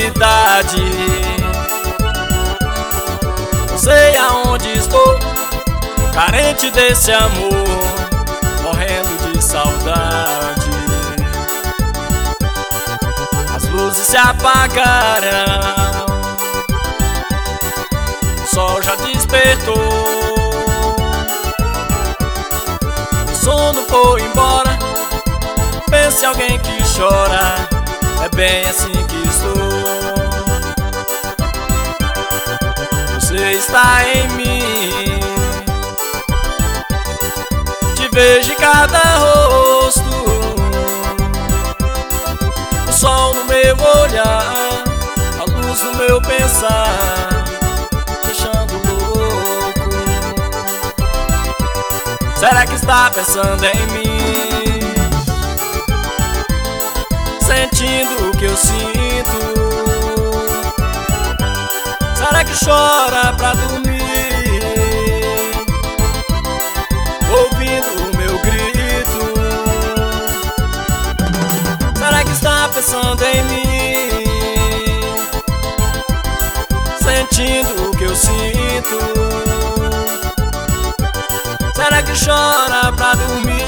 felicidade. Não sei aonde estou, carente desse amor, morrendo de saudade. As luzes se apagaram, o sol já despertou, o sono foi embora. Pense em alguém que chora, é bem assim que estou. Você está em mim, te vejo em cada rosto, o sol no meu olhar, a luz no meu pensar, deixando louco. Será que está pensando em mim, sentindo o que eu sinto? Será que chora pra dormir, ouvindo o meu grito? Será que está pensando em mim, sentindo o que eu sinto? Será que chora pra dormir,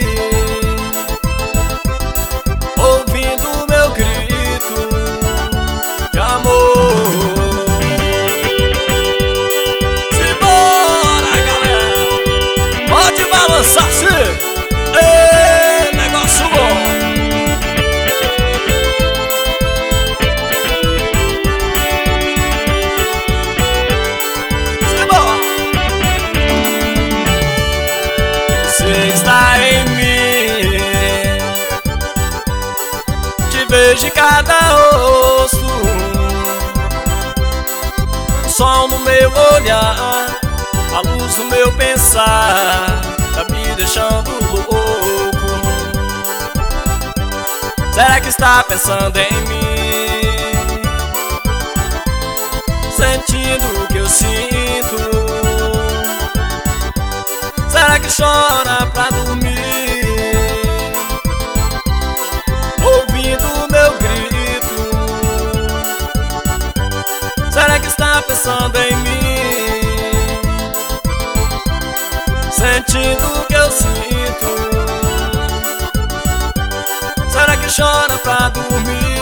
ouvindo o meu grito de amor? Simbora, galera, pode balançar-se, ê, negócio bom. Simbora. Você está em mim, vejo em cada rosto, o sol no meu olhar, a luz no meu pensar, tá me deixando louco. Será que está pensando em mim, sentindo o que eu sinto? Será que chora pra dormir, ouvindo o meu grito? Será que está pensando em mim, sentindo o que eu sinto? Será que chora pra dormir,